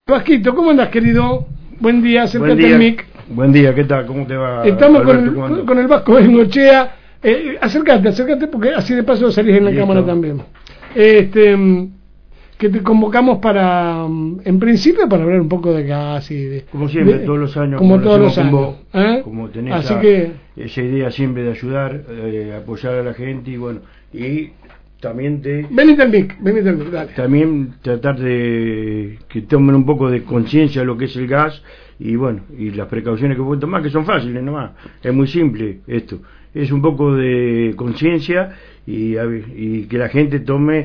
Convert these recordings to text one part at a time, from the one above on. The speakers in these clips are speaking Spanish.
Pasquito, ¿cómo andas, querido? Buen día, acércate al mic. Buen día, ¿qué tal? ¿Cómo te va? Estamos con el Vasco Bengochea. Acércate, porque así de paso salís en la cámara también. Que te convocamos para, en principio, para hablar un poco de gas y de... Como siempre, todos los años. Como todos los años. Como tenés así que esa idea siempre de ayudar, apoyar a la gente y bueno, y también Venite al mic, dale. También tratar de que tomen un poco de conciencia de lo que es el gas y bueno, y las precauciones que pueden tomar, que son fáciles nomás. Es muy simple esto. Es un poco de conciencia y que la gente tome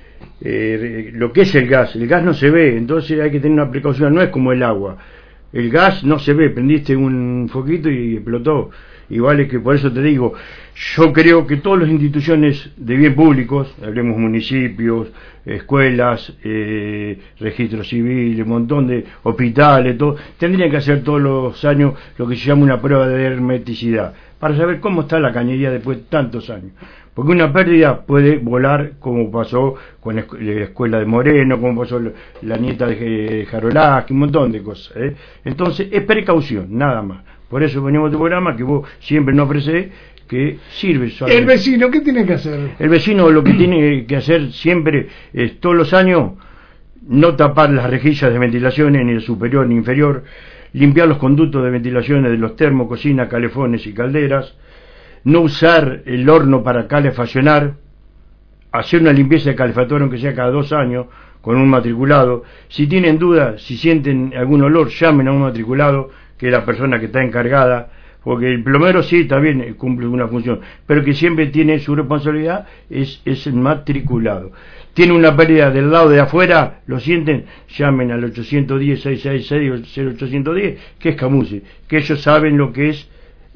lo que es el gas. El gas no se ve, entonces hay que tener una precaución. No es como el agua. El gas no se ve, prendiste un foquito y explotó. Igual es que por eso te digo, yo creo que todas las instituciones de bien públicos, hablemos municipios, escuelas, registro civil, un montón de hospitales, todo, tendrían que hacer todos los años lo que se llama una prueba de hermeticidad, para saber cómo está la cañería después de tantos años. Porque una pérdida puede volar, como pasó con la escuela de Moreno, como pasó la nieta de Jarolaski, un montón de cosas, ¿eh? Entonces, es precaución, nada más. Por eso venimos a tu programa, que vos siempre nos ofrecés, que sirve solamente. ¿El vecino qué tiene que hacer? El vecino lo que tiene que hacer siempre es, todos los años, no tapar las rejillas de ventilación ni el superior ni inferior, limpiar los conductos de ventilaciones de los termos, cocinas, calefones y calderas, no usar el horno para calefaccionar, hacer una limpieza de calefactor aunque sea cada 2 años con un matriculado. Si tienen dudas, si sienten algún olor, llamen a un matriculado, que es la persona que está encargada, porque el plomero sí también cumple una función, pero que siempre tiene su responsabilidad es el matriculado. Tiene una pérdida del lado de afuera, lo sienten, llamen al 810-666 o 0810, que es Camusi, que ellos saben lo que es,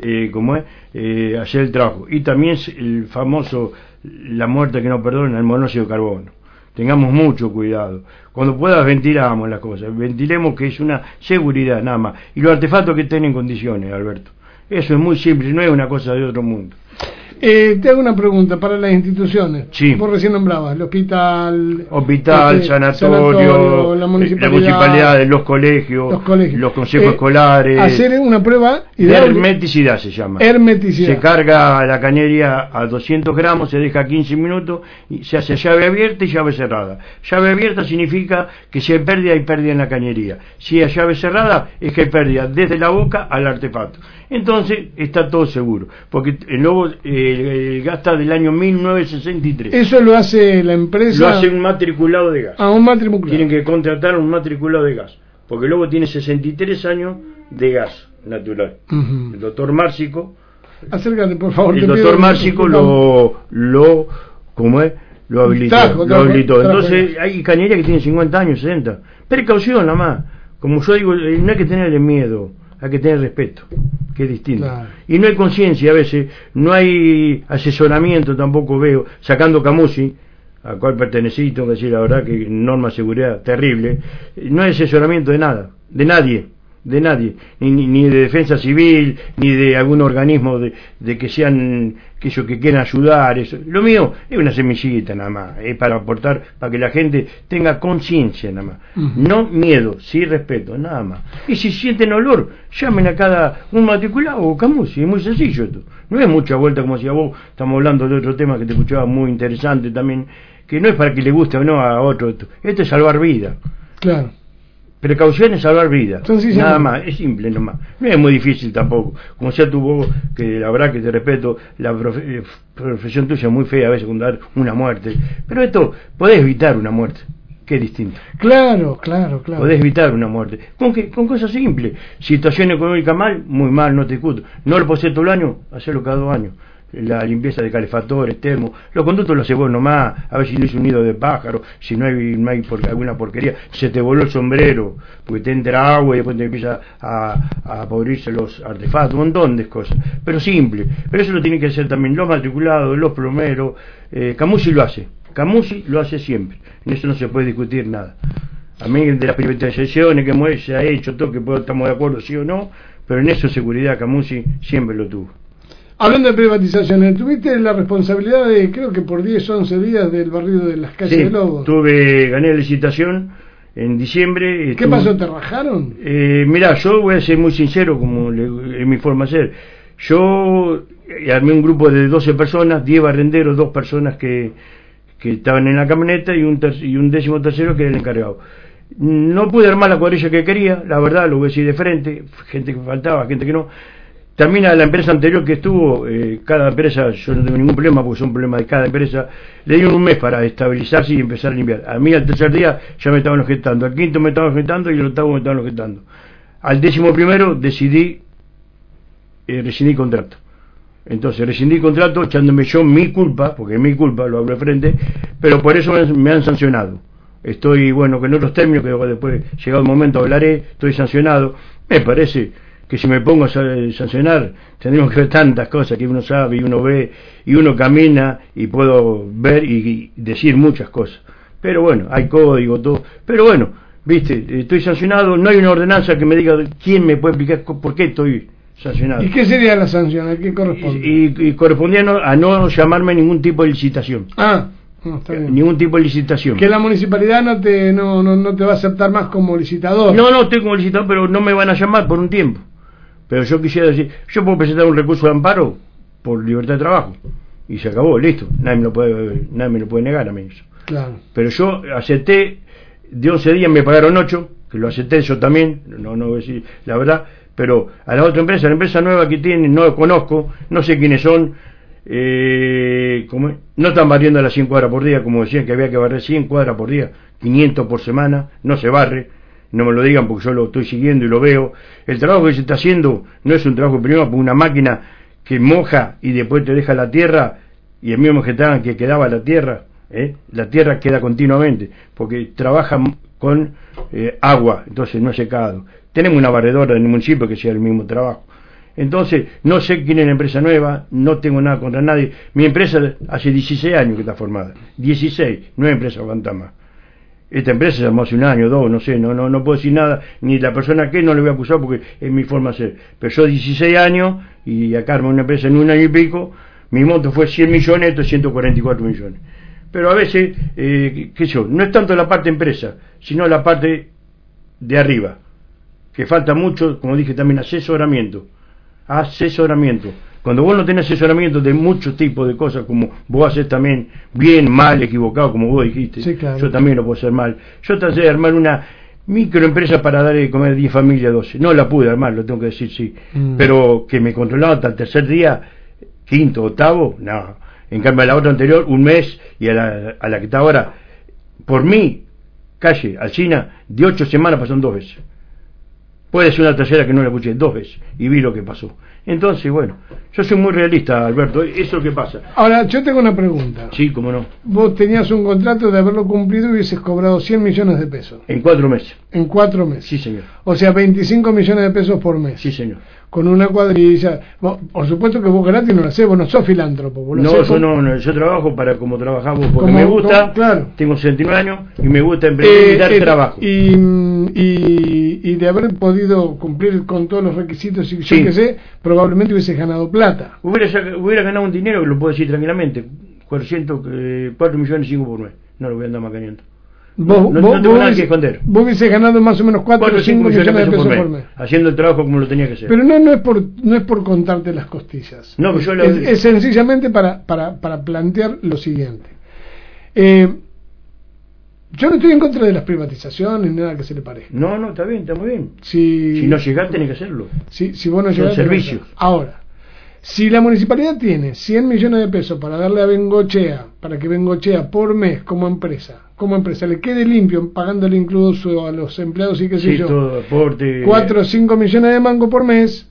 hacer el trabajo. Y también es el famoso, la muerte que no perdona, el monóxido de carbono. Tengamos mucho cuidado. Cuando puedas ventilamos las cosas, ventilemos, que es una seguridad nada más. Y los artefactos que estén en condiciones, Alberto. Eso es muy simple, no es una cosa de otro mundo. Te hago una pregunta para las instituciones. Sí. Vos recién nombrabas el hospital, sanatorio, la municipalidad, los colegios, los consejos escolares. Hacer una prueba de hermeticidad se llama. Hermeticidad. Se carga la cañería a 200 gramos, se deja 15 minutos y se hace llave abierta y llave cerrada. Llave abierta significa que si hay pérdida en la cañería. Si hay llave cerrada es que hay pérdida desde la boca al artefacto. Entonces está todo seguro, porque luego el gas está del año 1963. ¿Eso lo hace la empresa? Lo hace un matriculado de gas. Un matriculado. Tienen que contratar un matriculado de gas, porque luego tiene 63 años de gas natural. El doctor Márcico. Acércate, por favor. El doctor Márcico lo habilitó. Entonces hay cañería que tiene 50 años, 60. Precaución nada más. Como yo digo, no hay que tenerle miedo, hay que tener respeto, que es distinto. Claro. Y no hay conciencia a veces, no hay asesoramiento tampoco veo, sacando Camusi, al cual pertenecí, tengo que decir la verdad que norma de seguridad terrible, no hay asesoramiento de nada, de nadie, ni de defensa civil, ni de algún organismo de que sean, que quieran ayudar, eso. Lo mío es una semillita nada más, es para aportar, para que la gente tenga conciencia nada más, no miedo, sí respeto, nada más. Y si sienten olor, llamen a cada un matriculado o Camusi, es muy sencillo esto, no es mucha vuelta como decía vos. Estamos hablando de otro tema que te escuchaba muy interesante también, que no es para que le guste o no a otro, esto es salvar vida. Claro. Precaución es salvar vidas, nada más, es simple nomás, no es muy difícil tampoco, como sea tu voz, que la verdad que te respeto, la profesión tuya es muy fea a veces con dar una muerte, pero esto, podés evitar una muerte, que es distinto. Claro. Podés evitar una muerte, con cosas simples, situación económica muy mal, no te discuto, no lo posee todo el año, hacerlo cada 2 años. La limpieza de calefactores, termos, los conductos los hace vos nomás, a ver si no es un nido de pájaro, si no hay alguna porquería, se te voló el sombrero, porque te entra agua y después te empieza a podrirse los artefactos, un montón de cosas, pero simple. Pero eso lo tienen que hacer también los matriculados, los plomeros. Camusi lo hace siempre, en eso no se puede discutir nada. A mí de las privatizaciones que se ha hecho, todo que estamos de acuerdo sí o no, pero en eso seguridad Camusi siempre lo tuvo. Hablando de privatizaciones, tuviste la responsabilidad de, creo que por 10 o 11 días, del barrido de las calles de Lobos. Gané la licitación en diciembre. ¿Qué pasó? ¿Te rajaron? Mirá, yo voy a ser muy sincero, como es mi forma de ser. Yo armé un grupo de 12 personas, 10 barrenderos, 2 personas que estaban en la camioneta y un 13º que era el encargado. No pude armar la cuadrilla que quería, la verdad, lo voy a decir de frente, gente que faltaba, gente que no. También a la empresa anterior que estuvo, cada empresa, yo no tengo ningún problema porque son problemas de cada empresa, le dieron un mes para estabilizarse y empezar a limpiar. A mí al tercer día ya me estaban objetando, al quinto me estaban objetando y al octavo me estaban objetando. Al 11º decidí rescindir contrato. Entonces rescindí contrato echándome yo mi culpa, porque es mi culpa, lo hablo de frente, pero por eso me han sancionado. Estoy, bueno, que en otros términos, que después, llegado el momento, hablaré, estoy sancionado. Me parece que si me pongo a sancionar, tendríamos que ver tantas cosas que uno sabe y uno ve y uno camina y puedo ver y decir muchas cosas. Pero bueno, hay código, todo. Pero bueno, viste, estoy sancionado, no hay una ordenanza que me diga quién me puede explicar por qué estoy sancionado. ¿Y qué sería la sanción? ¿A qué corresponde? Y correspondía a no llamarme ningún tipo de licitación. No, está bien. Ningún tipo de licitación. Que la municipalidad no te va a aceptar más como licitador. No, estoy como licitador, pero no me van a llamar por un tiempo. Pero yo quisiera decir, yo puedo presentar un recurso de amparo por libertad de trabajo y se acabó, listo. Nadie me lo puede negar a mí eso. Claro. Pero yo acepté, de 11 días me pagaron 8, que lo acepté yo también, no voy a decir la verdad, pero a la otra empresa, la empresa nueva que tienen, no la conozco, no sé quiénes son, no están barriendo a las 100 cuadras por día, como decían que había que barrer 100 cuadras por día, 500 por semana, no se barre. No me lo digan porque yo lo estoy siguiendo y lo veo. El trabajo que se está haciendo no es un trabajo primero por una máquina que moja y después te deja la tierra, y el mismo que quedaba la tierra queda continuamente porque trabaja con agua, entonces no es secado. Tenemos una barredora en el municipio que sea el mismo trabajo. Entonces no sé quién es la empresa nueva, no tengo nada contra nadie. Mi empresa hace 16 años que está formada, 16, no es empresa fantasma. Esta empresa se armó hace un año, 2, no sé, no puedo decir nada, ni la persona que no le voy a acusar porque es mi forma de ser. Pero yo 16 años y acá armé una empresa en un año y pico, mi monto fue 100 millones, esto es 144 millones. Pero a veces, no es tanto la parte empresa, sino la parte de arriba, que falta mucho, como dije también, asesoramiento. Cuando vos no tenés asesoramiento de muchos tipos de cosas, como vos haces también, bien, mal, equivocado, como vos dijiste, sí, claro. Yo también lo puedo hacer mal. Yo traté de armar una microempresa para dar de comer 10 familias, 12. No la pude armar, lo tengo que decir, sí. Pero que me controlaba hasta el tercer día, quinto, octavo, no. En cambio, a la otra anterior, un mes, y a la que está ahora, por mí, calle, Alsina, de 8 semanas pasaron 2 veces. Puede ser una tercera que no la escuché 2 veces, y vi lo que pasó. Entonces, bueno, yo soy muy realista, Alberto, eso es lo que pasa. Ahora, yo tengo una pregunta. Sí, cómo no. Vos tenías un contrato de haberlo cumplido y hubieses cobrado 100 millones de pesos. En 4 meses. En 4 meses. Sí, señor. O sea, 25 millones de pesos por mes. Sí, señor. Con una cuadrilla. Por supuesto que vos gratis no lo hacés, vos no sos filántropo. Vos yo trabajo como trabajamos porque me gusta, claro. Tengo 69 años y me gusta emprender y dar trabajo. Y de haber podido cumplir con todos los requisitos y yo que sé, probablemente hubieses ganado plata. Hubiera ganado un dinero que lo puedo decir tranquilamente, 4 millones y 5 por mes. No lo voy a andar macaneando. No tengo nada que esconder. Vos hubiese ganado más o menos 4 o 5 millones de pesos por mes. Haciendo el trabajo como lo tenía que hacer. Pero no es por contarte las costillas. No, pues es sencillamente para plantear lo siguiente. Yo no estoy en contra de las privatizaciones ni nada que se le parezca. No, está bien, está muy bien. Si no llegás, tenés que hacerlo. Si vos no llegás, servicios. Ahora, si la municipalidad tiene 100 millones de pesos para darle a Bengochea, para que Bengochea por mes como empresa le quede limpio, pagándole incluso a los empleados y qué sé yo, todo, aporte, 4 o 5 millones de mangos por mes,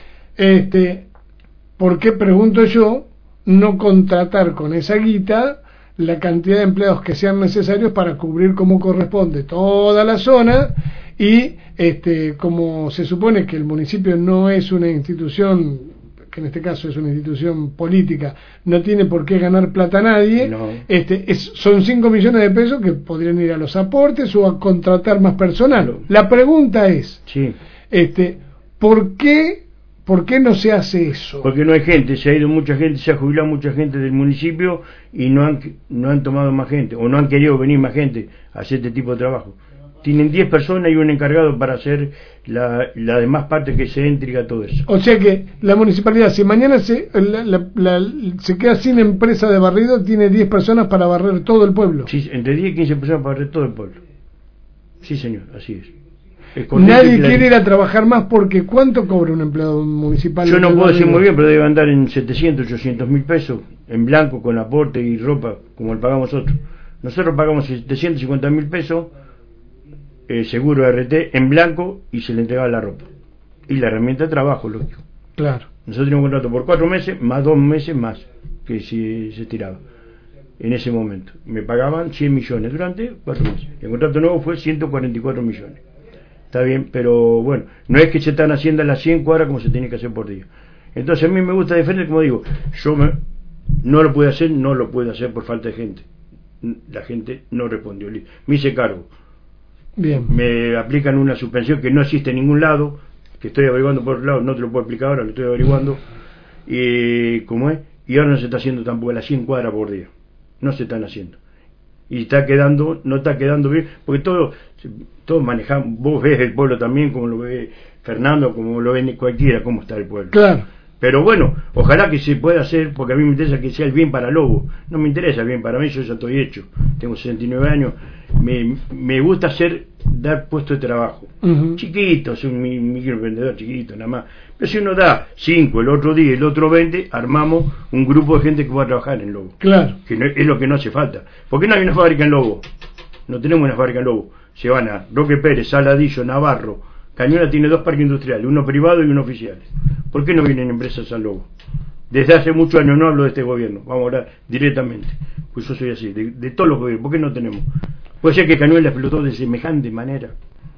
¿por qué, pregunto yo, no contratar con esa guita la cantidad de empleados que sean necesarios para cubrir como corresponde toda la zona? Y como se supone que el municipio no es una institución, que en este caso es una institución política, no tiene por qué ganar plata a nadie, no. Son 5 millones de pesos que podrían ir a los aportes o a contratar más personal. Claro. La pregunta es, sí. ¿por qué no se hace eso? Porque no hay gente, se ha ido mucha gente, se ha jubilado mucha gente del municipio y no han tomado más gente, o no han querido venir más gente a hacer este tipo de trabajo. Tienen 10 personas y un encargado para hacer la demás parte que se entrega todo eso. O sea que la municipalidad, si mañana se queda sin empresa de barrido, tiene 10 personas para barrer todo el pueblo. Sí, entre 10 y 15 personas para barrer todo el pueblo. Sí, señor, así es. Nadie quiere ir a trabajar más porque ¿cuánto cobra un empleado municipal? Yo no puedo decir muy bien, pero debe andar en 700, 800 mil pesos en blanco con aporte y ropa, como le pagamos nosotros. Nosotros pagamos 750 mil pesos, seguro RT, en blanco, y se le entregaba la ropa. Y la herramienta de trabajo, lógico. Claro. Nosotros teníamos un contrato por 4 meses, más 2 meses más, que si se tiraba. En ese momento. Me pagaban 100 millones durante 4 meses. El contrato nuevo fue 144 millones. Está bien, pero bueno, no es que se están haciendo las 100 cuadras como se tiene que hacer por día. Entonces a mí me gusta defender, como digo, no lo puedo hacer por falta de gente. La gente no respondió. Me hice cargo. Bien. Me aplican una suspensión que no existe en ningún lado, que estoy averiguando por otro lado, no te lo puedo explicar ahora, lo estoy averiguando. ¿Cómo es? Y ahora no se está haciendo tampoco las 100 cuadras por día. No se están haciendo. Y no está quedando bien, porque todos manejamos, vos ves el pueblo también, como lo ve Fernando, como lo ve cualquiera, cómo está el pueblo. Claro. Pero bueno, ojalá que se pueda hacer, porque a mí me interesa que sea el bien para Lobo. No me interesa el bien para mí, yo ya estoy hecho. Tengo 69 años. Me gusta dar puesto de trabajo. Chiquito, soy un microemprendedor chiquito, nada más. Pero si uno da 5, el otro 10, el otro 20, armamos un grupo de gente que va a trabajar en Lobo. Claro. Que es lo que no hace falta. ¿Por qué no hay una fábrica en Lobo? No tenemos una fábrica en Lobo. Se van a Roque Pérez, Saladillo, Navarro. Cañona tiene 2 parques industriales, uno privado y uno oficial. ¿Por qué no vienen empresas al Lobo? Desde hace muchos años no hablo de este gobierno, vamos a hablar directamente, pues yo soy así, de todos los gobiernos. ¿Por qué no tenemos? Puede ser que Cañuelas explotó de semejante manera,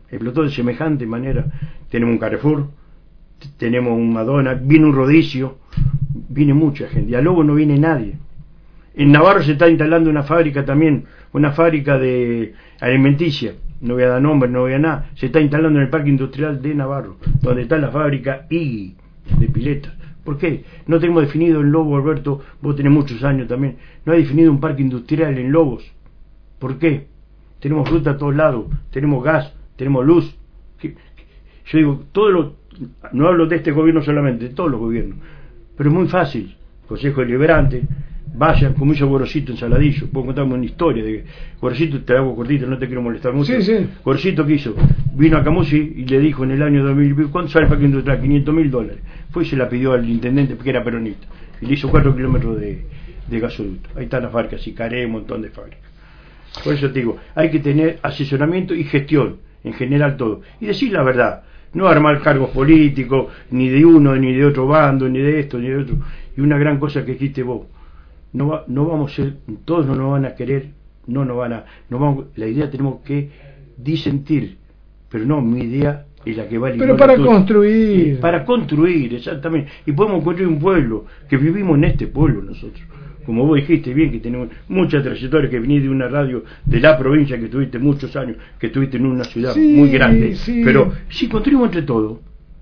tenemos un Carrefour, tenemos un Madonna, viene un Rodicio, viene mucha gente, y al Lobo no viene nadie. En Navarro se está instalando una fábrica también, una fábrica de alimenticia, no voy a dar nombre, no voy a nada, se está instalando en el Parque Industrial de Navarro, donde está la fábrica IGI de piletas. ¿Por qué? No tenemos definido en Lobo, Alberto, vos tenés muchos años también, no hay definido un parque industrial en Lobos. ¿Por qué? Tenemos fruta a todos lados, tenemos gas, tenemos luz. Yo digo, no hablo de este gobierno solamente, de todos los gobiernos, pero es muy fácil. Consejo Deliberante, vayan, como hizo Gorosito en Saladillo, puedo contarme una historia de Gorosito, te hago cortito, no te quiero molestar mucho. Sí. Gorosito, ¿qué hizo? Vino a Camusi y le dijo en el año 2000, ¿cuánto sale el parque industrial? $500.000. Fue y se la pidió al intendente, porque era peronista, y le hizo 4 kilómetros de gasoducto. Ahí están las fábricas, Sicaré, un montón de fábricas. Por eso te digo, hay que tener asesoramiento y gestión, en general todo, y decir la verdad, no armar cargos políticos, ni de uno, ni de otro bando, ni de esto, ni de otro. Y una gran cosa que dijiste vos, no vamos a ser, todos no nos van a querer, la idea tenemos que disentir, pero no, mi idea es la que vale. Pero para construir. Para construir, exactamente. Y podemos construir un pueblo, que vivimos en este pueblo nosotros. Como vos dijiste bien, que tenemos mucha trayectoria, que venís de una radio de la provincia, que estuviste muchos años, que estuviste en una ciudad muy grande. Sí. Pero si construimos entre todos,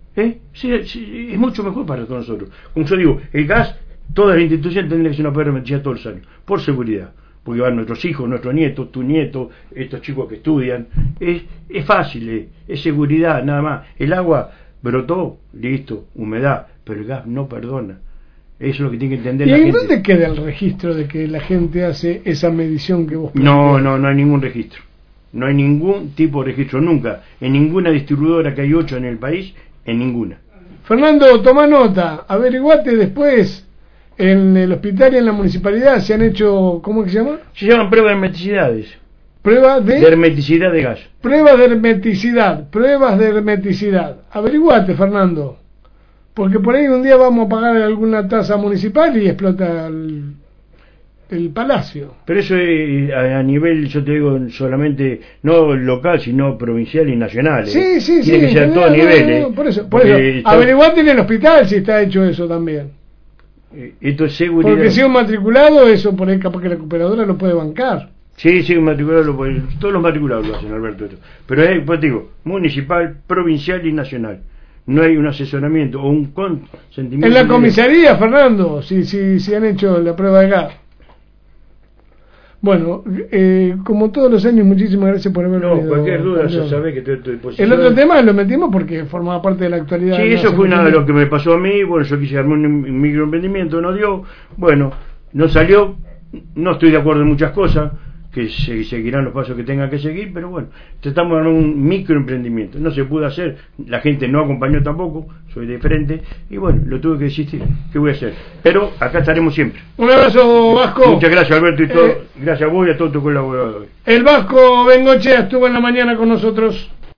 es mucho mejor para todos nosotros. Como yo digo, el gas, todas las instituciones tendrían que ser una permanencia todos los años, por seguridad. Porque van nuestros hijos, nuestros nietos, tus nietos, estos chicos que estudian. Es fácil, es seguridad, nada más. El agua brotó, listo, humedad, pero el gas no perdona. Eso es lo que tiene que entender la gente. ¿Y en dónde queda el registro de que la gente hace esa medición que vos planteás? No hay ningún registro. No hay ningún tipo de registro, nunca. En ninguna distribuidora, que hay 8 en el país, en ninguna. Fernando, toma nota, averiguate después. En el hospital y en la municipalidad se han hecho, ¿cómo es que se llama? Se llaman pruebas de hermeticidades. ¿Pruebas de hermeticidad de gas? Pruebas de hermeticidad. Averiguate, Fernando. Porque por ahí un día vamos a pagar alguna tasa municipal y explota el palacio. Pero eso es a nivel, yo te digo, solamente no local, sino provincial y nacional. Sí. Tiene que ser a todos niveles. Por eso. Averiguate en el hospital si está hecho eso también. Esto es seguridad. Porque si es un matriculado, eso por ahí capaz que la recuperadora lo puede bancar. Sí, un matriculado todos los matriculados lo hacen, Alberto. Pero es, pues digo, municipal, provincial y nacional. No hay un asesoramiento o un consentimiento. En la comisaría, Fernando, si han hecho la prueba de gas. Bueno, como todos los años, muchísimas gracias por haber venido. No, cualquier duda, campeón. se sabe que estoy a tu disposición. El otro tema lo metimos porque formaba parte de la actualidad. Sí, eso fue una de lo que me pasó a mí. Bueno, yo quise armar un microemprendimiento, no dio. Bueno, no salió. No estoy de acuerdo en muchas cosas, que se seguirán los pasos que tengan que seguir, pero bueno, tratamos de armar un microemprendimiento. No se pudo hacer, la gente no acompañó tampoco, soy de frente, y bueno, lo tuve que desistir. ¿Qué voy a hacer? Pero acá estaremos siempre. Un abrazo, Vasco. Muchas gracias, Alberto, y todo. Gracias a vos y a todos tus colaboradores. El Vasco Bengochea estuvo en la mañana con nosotros.